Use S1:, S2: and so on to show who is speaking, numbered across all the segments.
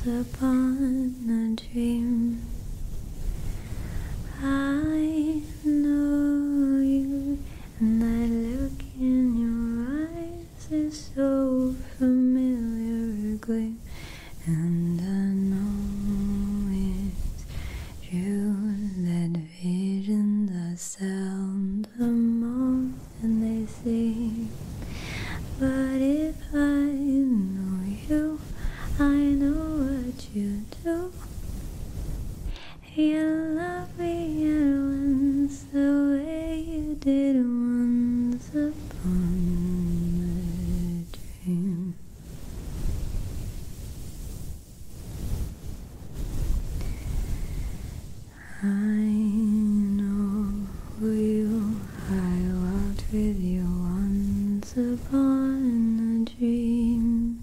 S1: upon a dream. I know you, and that look in your eyes is so familiar, a gleam. And I know it's true, that vision, the sound, the moment they sing. But if I know you, I know what you do. You love me at once the way you did once upon a dream. I know you, I walked with you once upon a dream.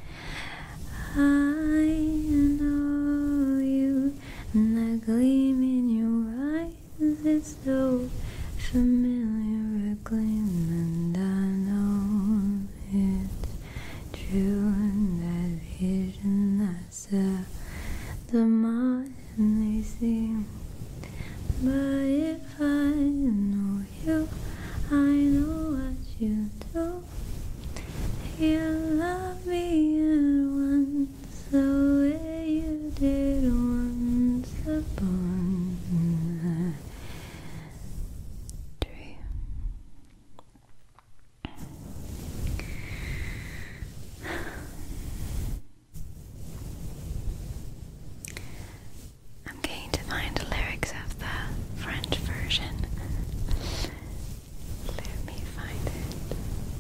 S1: I know you, and that gleam in your eyes is so familiar, a gleam. And I know it's true, and that vision, that sound, the moment they seem. But if I know you, I know what you do. You love me at once the way you did once upon a dream. I'm going to find the lyrics of the French version. Let me find it.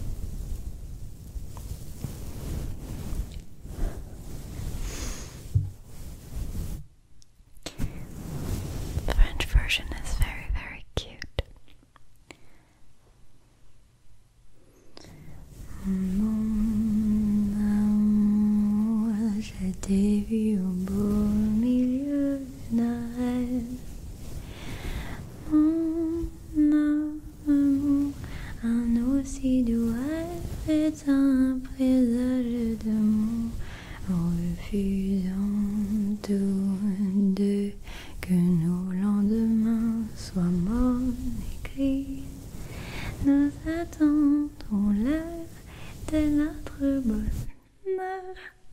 S1: The French version is very, very cute. Mon amour, je t'ai vu au beau milieu d'un rêve. Mon amour, un aussi doux rêve est un présage de mon refusant tous deux que nos lendemains soient morts écrits. Nous attendons l'heure de notre bonheur.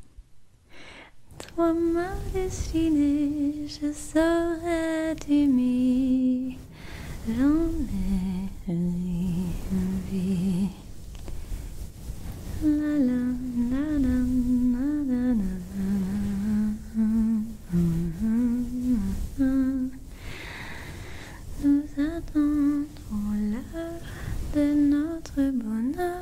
S1: Toi ma destinée, je saurais t'aimer. J'en ai rêvé. La la la la la la la. Nous attendons l'heure de notre bonheur.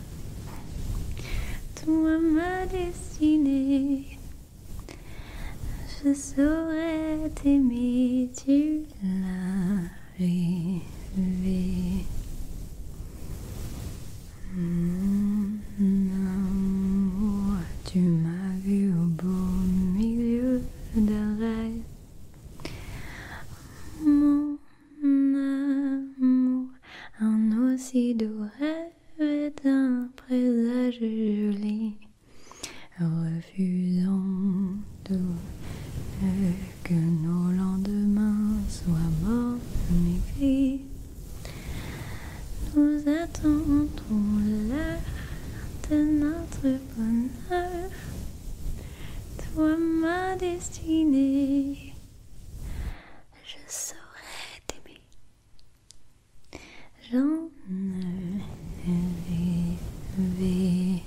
S1: Toi ma destinée, je saurais t'aimer, tu l'as rêvé. Mon amour, tu m'as vu au beau milieu d'un rêve. Mon amour, un aussi doux rêve est un présage joli, refusant tout que nos lendemains soient morts écrits. Nous attendons l'heure de notre bonheur. Toi ma destinée, je saurais t'aimer. J'en ai rêvé.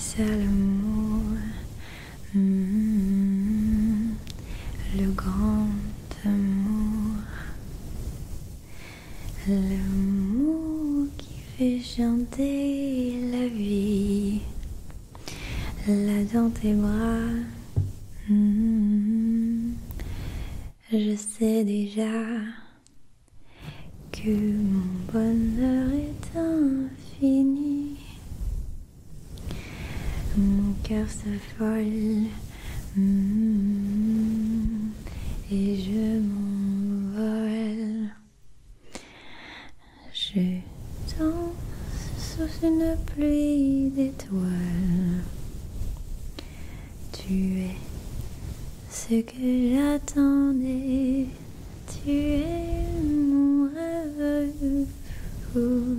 S1: ça l'amour, le grand amour, l'amour qui fait chanter la vie, là dans tes bras. Je sais déjà que mon bonheur est infini. Mon cœur s'affole et je m'envole. Je danse sous une pluie d'étoiles. Tu es ce que j'attendais. Tu es mon rêve fou.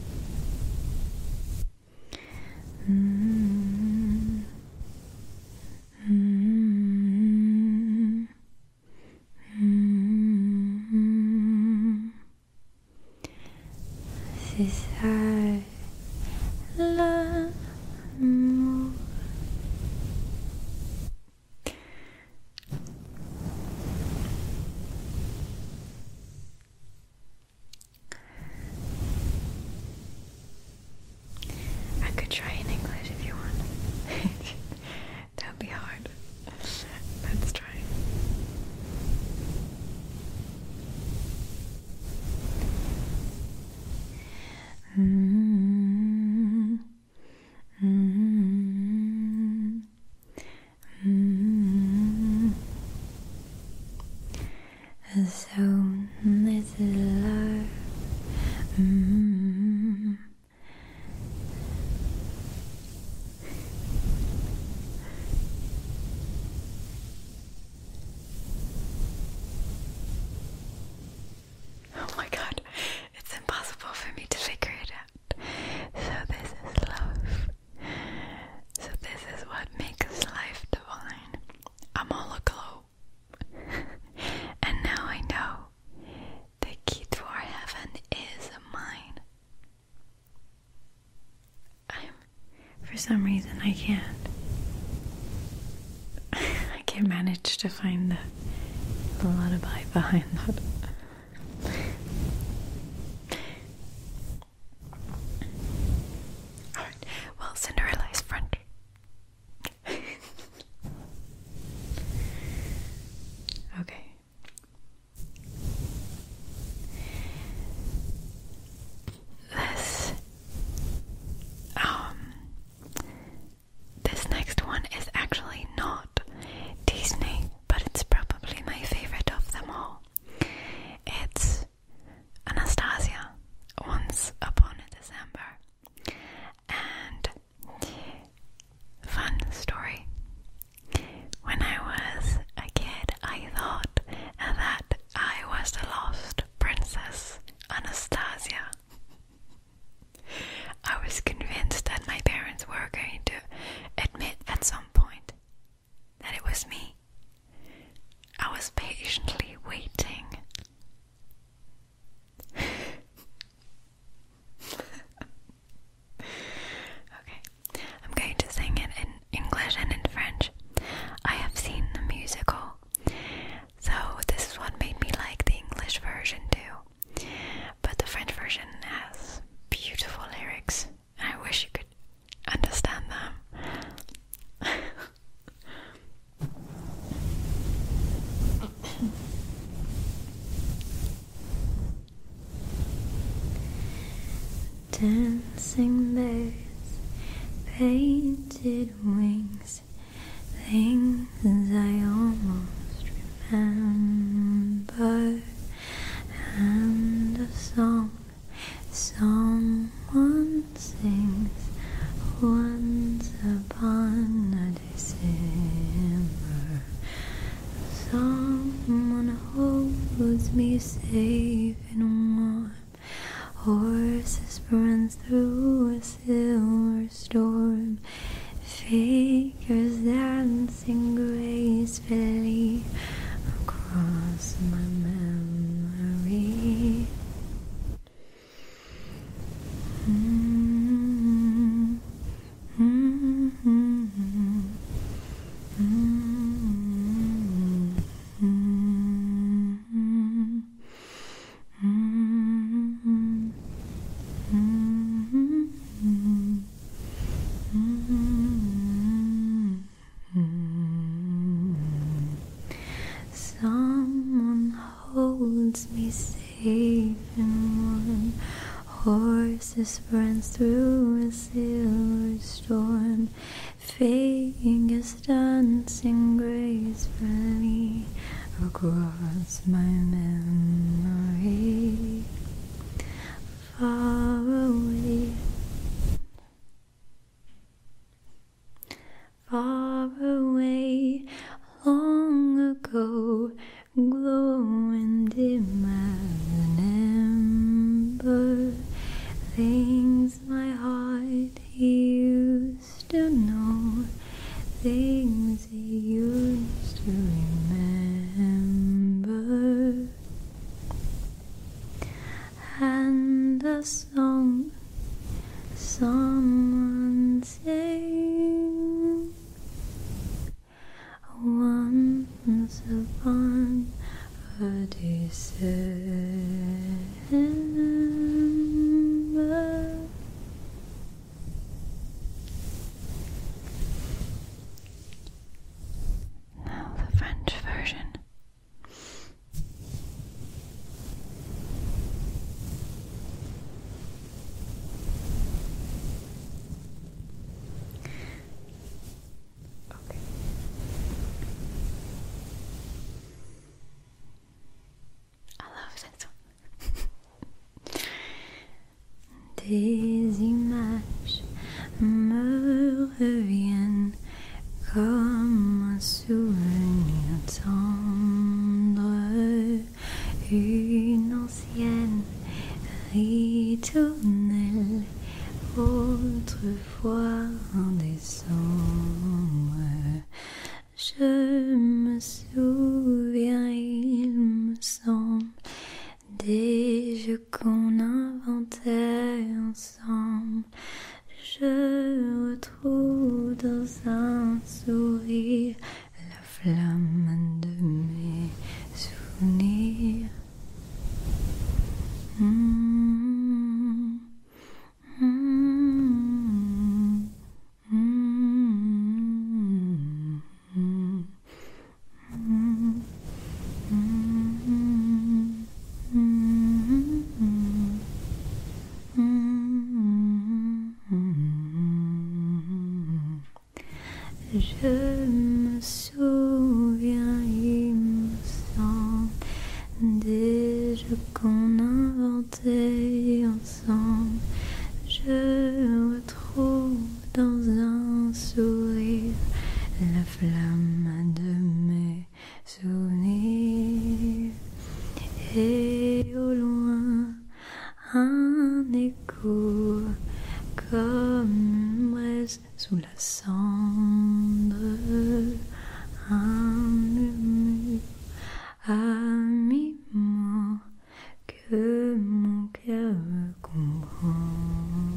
S1: C'est ça l'amour. I could try in English if you want. That would be hard. Let's try. So this is love. Oh my god, it's impossible for me to figure it out. So this is love. So this is what makes life divine. I'm all aglow. And now I know the key to our heaven is mine. For some reason I can't manage to find the lullaby behind that. Alright, well, Cinderella is French. Okay. This next one is actually not Disney, but it's probably my favorite of them all. It's Anastasia, Once Upon a December. And fun story. When I was a kid, I thought that I was the lost princess, Anastasia. I was convinced that my parents were going to admit at some point that it was me. I was patiently waiting. Okay, I'm going to sing it in English and in French. I have seen the musical, so this is what made me like the English version too. But the French version has beautiful lyrics, and I wish you could understand them. Dancing bears, painted wings, things I almost remember, and a song someone sings once upon a December. Someone holds me safe and warm. Horses run through a silver storm. Figures dancing gracefully across my memory. holds me safe in one. Horses runs through a silver storm, fingers dancing gracefully across my memory. Far away, far away, long ago, glowing dim as an ember, things my heart used to know, things it used to remember. And a song someone sang once upon a December. Now the French version. Des images me reviennent comme un souvenir tendre, une ancienne ritournelle, autrefois en décembre. Je me souviens, il me semble, des jeux qu'on inventait ensemble. Je retrouve dans un sourire la flamme de mes souvenirs. Je me souviens, il me semble, des jeux qu'on inventait ensemble. Je retrouve dans un sourire la flamme de mes souvenirs. Et au loin, un écho comme une braise sous la cendre, un murmure à mi-mot que mon cœur veut comprendre.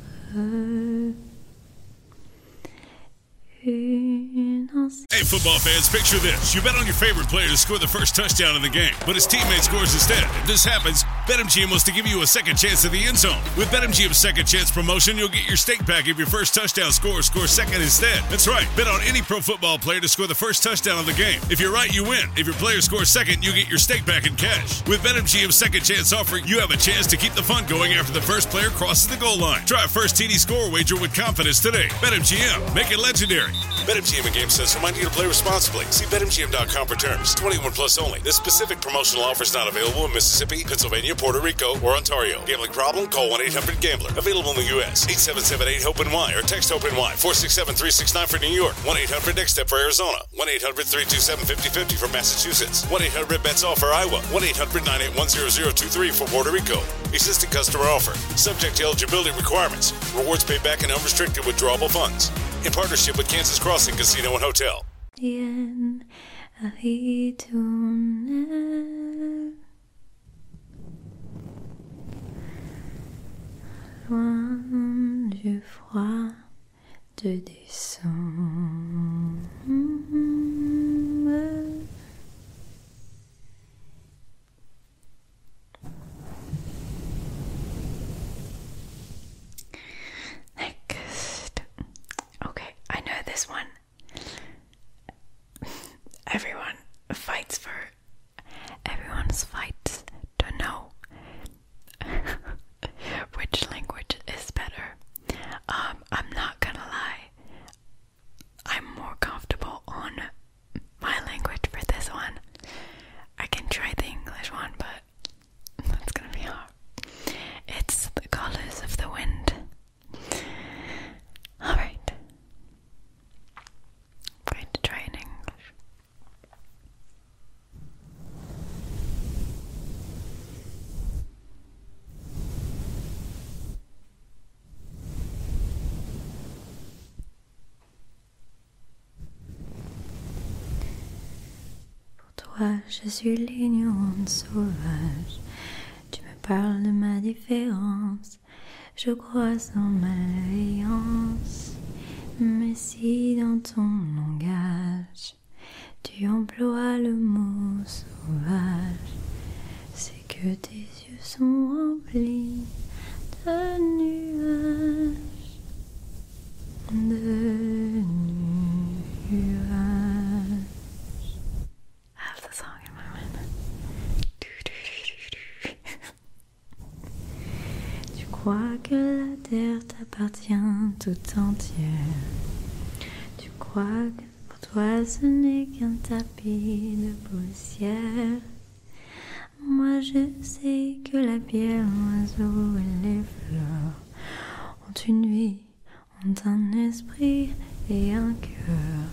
S2: Hey, football fans, picture this. You bet on your favorite player to score the first touchdown in the game, but his teammate scores instead. If this happens, BetMGM wants to give you a second chance at the end zone. With BetMGM's second chance promotion, you'll get your stake back if your first touchdown scorer scores second instead. That's right. Bet on any pro football player to score the first touchdown of the game. If you're right, you win. If your player scores second, you get your stake back in cash. With BetMGM's second chance offer, you have a chance to keep the fun going after the first player crosses the goal line. Try a first TD score wager with confidence today. BetMGM. Make it legendary. BetMGM and GameSense remind you to play responsibly. See BetMGM.com for terms. 21 plus only. This specific promotional offer is not available in Mississippi, Pennsylvania, Puerto Rico, or Ontario. Gambling problem? Call 1-800-GAMBLER. Available in the U.S. 877-8-HOPE-NY or text HOPE-NY 467-369 for New York. 1-800-NEXT-STEP for Arizona. 1-800-327-5050 for Massachusetts. 1-800-BETS-OFF for Iowa. 1-800-981-0023 for Puerto Rico. Existing customer offer. Subject to eligibility requirements. Rewards paid back in unrestricted withdrawable funds. In partnership with Kansas Crossing Casino and Hotel.
S1: Loin du froid de décembre. Next. Okay, I know this one. Everyone's fight crois, je suis l'ignorante sauvage. Tu me parles de ma différence, je crois sans malveillance. Mais si dans ton langage tu emploies le mot sauvage, c'est que tes yeux sont remplis de nuages, de nuages. I have the song in my mind. Tu crois que la terre t'appartient tout entière. Tu crois que pour toi ce n'est qu'un tapis de poussière. Moi je sais que la pierre, l'oiseau et les fleurs ont une vie, ont un esprit et un cœur.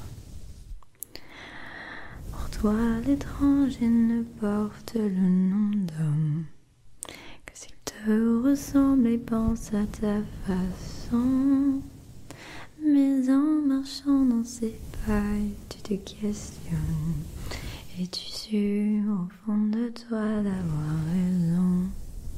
S1: Pour toi l'étranger ne porte le nom d'homme que s'il te ressemble et pense à ta façon. Mais en marchant dans ses pailles, tu te questionnes et tu sûres au fond de toi d'avoir raison.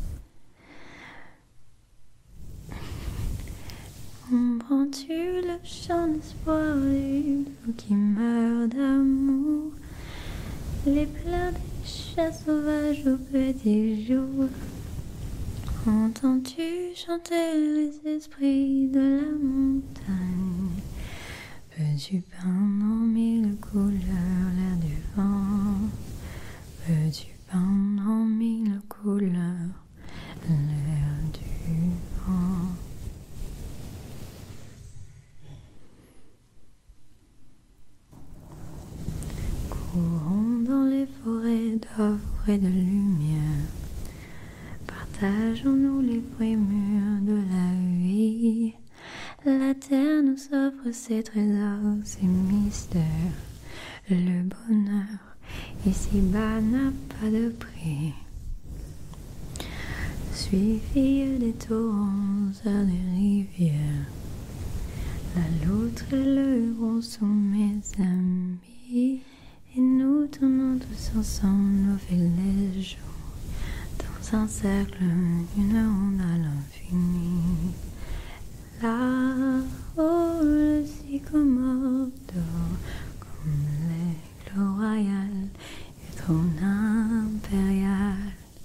S1: Comprends-tu le chant d'espoir du loup qui meurt d'amour, les pleurs des chats sauvages au petit jour? Entends-tu chanter les esprits de la montagne? Peux-tu peindre en mille couleurs l'air du vent? Peux-tu peindre en mille couleurs l'air du vent? Courons dans les forêts d'offres et de lumière, partageons-nous les bruits mûrs de la vie. La terre nous offre ses trésors, ses mystères. Le bonheur ici-bas n'a pas de prix. Je suis fille des torrents, sœur des rivières. La loutre et le huron sont mes amis. Et nous tournons tous ensemble nos fils jours dans un cercle, une ronde à l'infini. Là-haut, le sycomore dort comme l'aigle royal et trône impérial.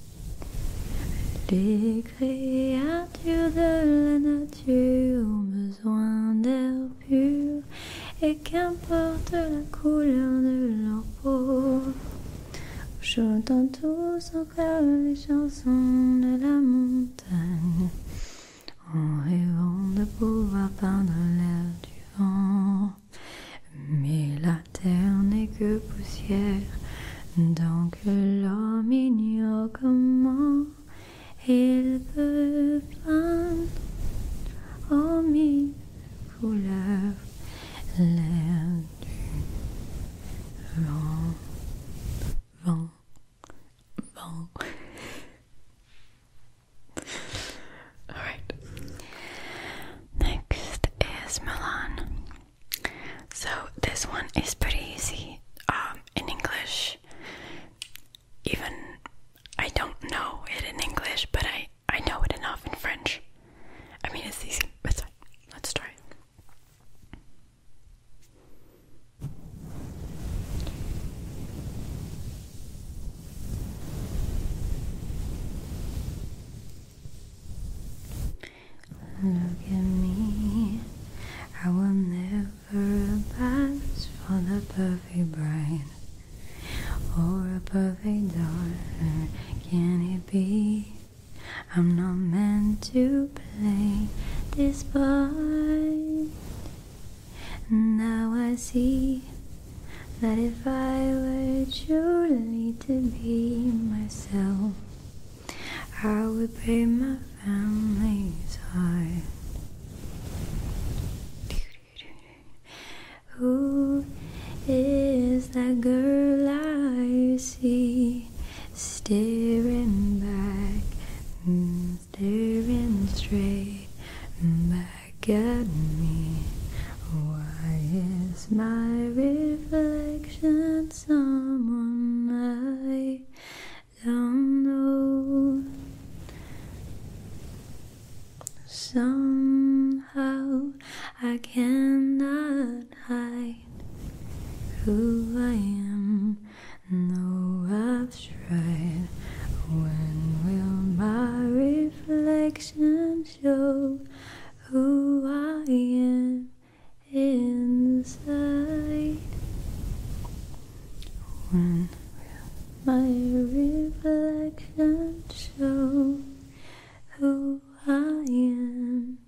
S1: Les créatures de la nature ont besoin d'air pur, et qu'importe la couleur de leur peau, chantant tous encore les chansons de la montagne, en rêvant de pouvoir peindre l'air du vent. Mais la terre n'est que poussière, donc l'homme ignore comment il peut peindre en mille couleurs l'air du vent, vent, vent. Alright. Next is Milan. So this one is pretty easy in English. Even I don't know it in English, but I know it enough in French. I mean, it's easy. It's fine. Let's try it. Look at me, I will never pass for the perfect bride or a perfect daughter. Can it be? I'm not meant to play this part. Now I see that if I were truly to be myself, I would break my family's heart. Who is that girl I see staring back, staring straight back at me? Why is my reflection someone somehow I cannot hide who I am. No, I've tried. When will my reflection show who I am inside? When will my reflection show who I am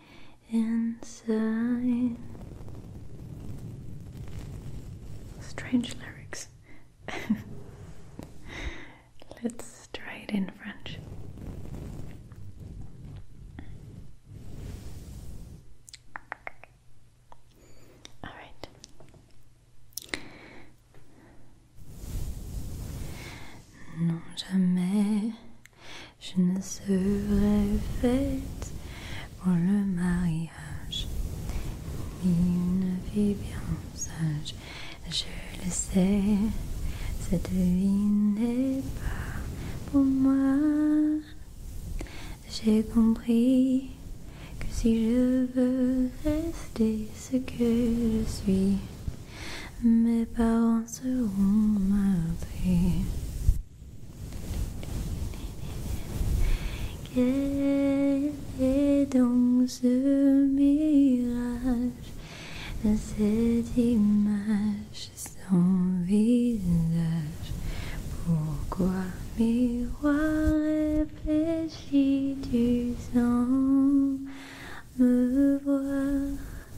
S1: inside? Strange lyrics. Let's try it in French. All right. Non, jamais je ne serai faite pour le mariage, ni une vie bien sage. Je le sais, cette vie n'est pas pour moi. J'ai compris que si je veux rester ce que je suis, mes parents seront meurtris. Quel est donc ce mirage, cette image sans visage? Pourquoi miroir réfléchi tu sans me voir?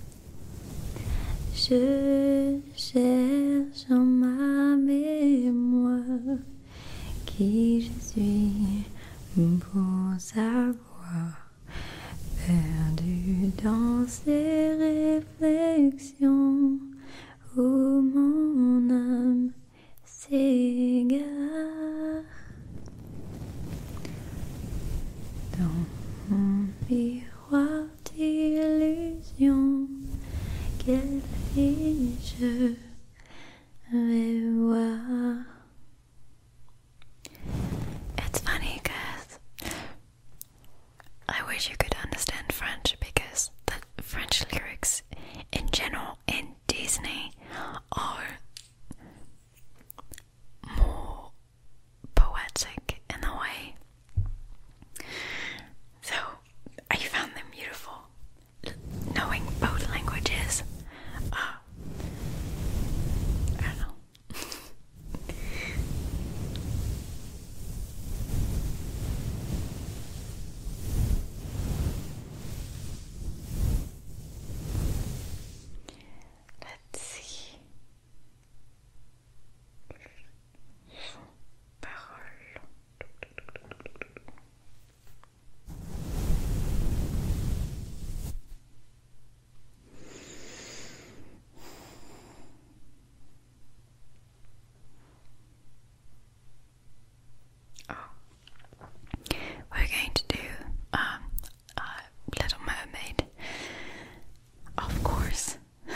S1: Je cherche en ma mémoire qui je suis pour savoir, perdu dans ces réflexions où mon âme s'égare. Dans mon miroir d'illusion, quelle fille je vais voir? It's funny because I wish you could understand French, because the French lyrics in general in Disney are more poetic in a way. So I found them beautiful. Knowing both languages, I don't know. Let's see. Parole. We're going to do Little Mermaid, of course.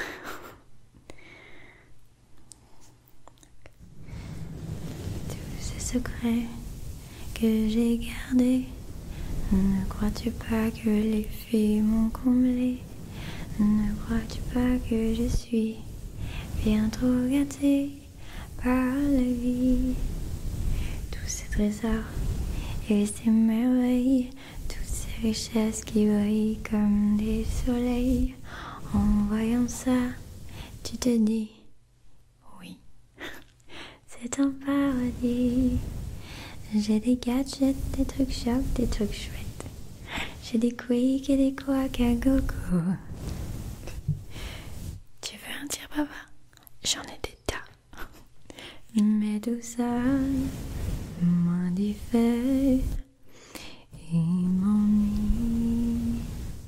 S1: Tous ces secrets que j'ai gardés, ne crois-tu pas que les filles m'ont comblé? Ne crois-tu pas que je suis bien trop gâtée par la vie? Tous ces trésors et ces merveilles, toutes ces richesses qui brillent comme des soleils. En voyant ça, tu te dis, oui, c'est un paradis. J'ai des gadgets, des trucs chocs, des trucs chouettes. J'ai des quicks et des couacs à gogo. Tu veux un dire papa? J'en ai des tas. Mais tout ça m'indiffère et m'ennuie.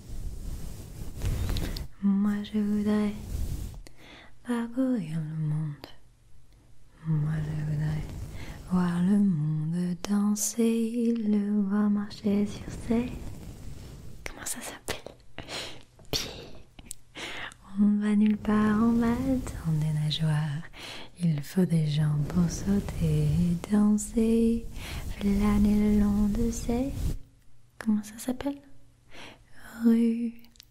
S1: Moi je voudrais parcourir le monde. Moi je voudrais voir le monde danser, le voir marcher sur ses... Comment ça s'appelle? Pieds. On va nulle part en battant des nageoires. Il faut des jambes pour sauter et danser, flâner le long de ces... Comment ça s'appelle? rue.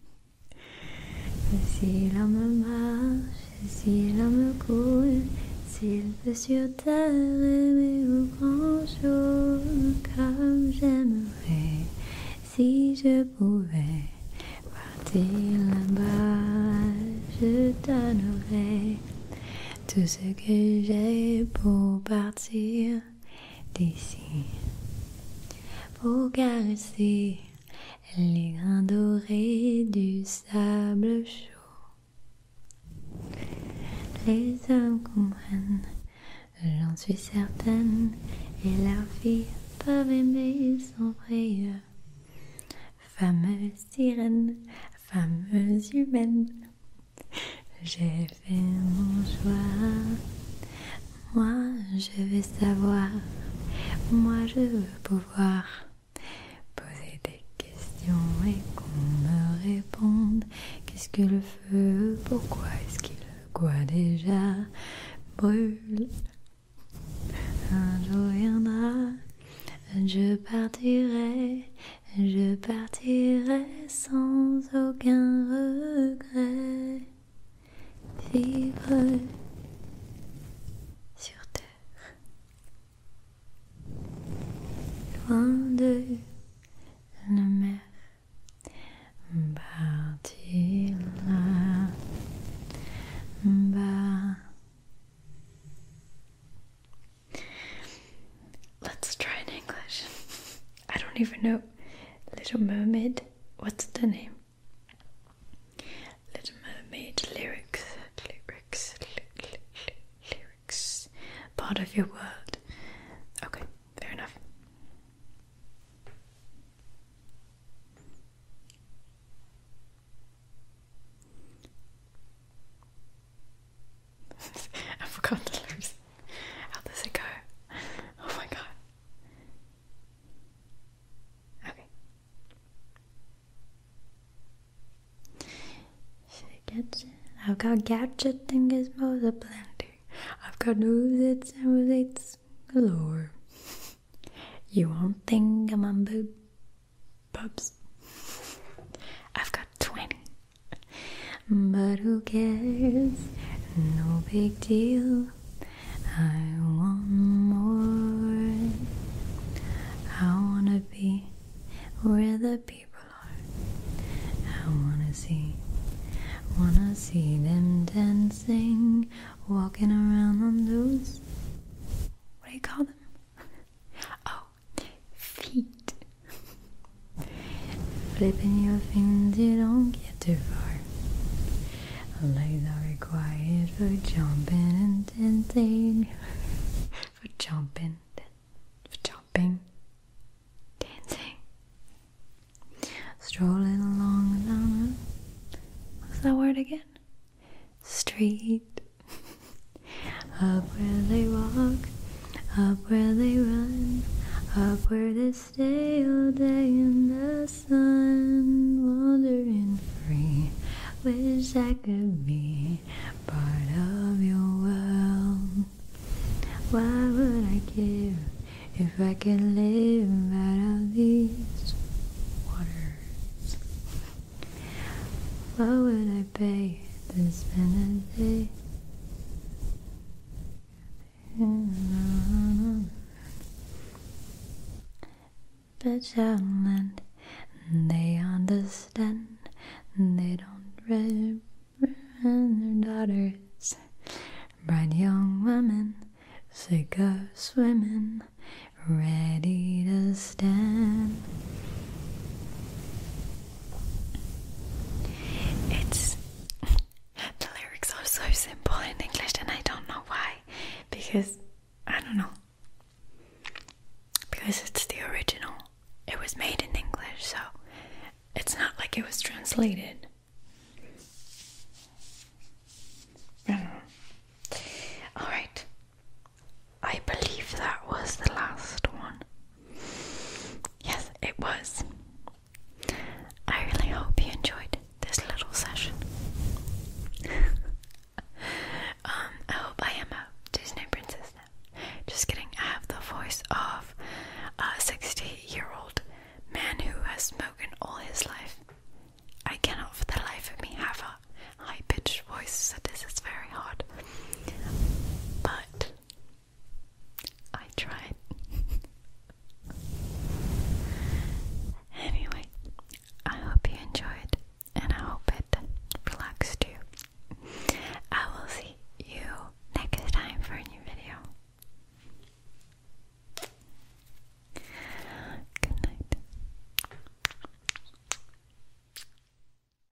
S1: Si l'homme marche, si l'homme court, s'il peut sur terre aimer au grand jour, comme j'aimerais, si je pouvais partir là-bas, je donnerais tout ce que j'ai pour partir d'ici, pour caresser les grains dorés du sable chaud. Les hommes comprennent, j'en suis certaine, et leurs filles peuvent aimer sans frayeur. Fameuse sirène, fameuse humaine, j'ai fait mon choix. Moi je veux savoir, moi je veux pouvoir poser des questions et qu'on me réponde. Qu'est-ce que le feu? Pourquoi est-ce qu'il quoi déjà brûle? Un jour viendra, je partirai sans aucun regret. Vivre sur terre, loin de la mer, partir là-bas. Let's try in English. I don't even know. Little Mermaid, what's the name? Little Mermaid lyrics. Part of your world. Okay, fair enough. I forgot the lyrics. How does it go? Oh my god. Okay. I've got gadgets and gizmos aplenty. I've got oozits and oozits galore. You won't think I'm on boobs. I've got 20. But who cares? No big deal. I want more. I wanna be where the people are. I wanna see them dancing, walking around on those, what do you call them? Oh, feet. Flipping your fingers, you don't get too far. Legs are required for jumping and dancing. For jumping, dancing. Strolling along down what's that word again? Street. Up where they walk, up where they run, up where they stay all day in the sun, wandering free. Wish I could be part of your world. Why would I care if I could live out of these waters? What would I pay to spend a day? But Shadowland, they understand. They don't reverend their daughters. Bright young women, sick of swimming, ready to stand. The lyrics are so simple in English, and I don't know why. Because, I don't know. Because it's the original. It was made in English, so it's not like it was translated.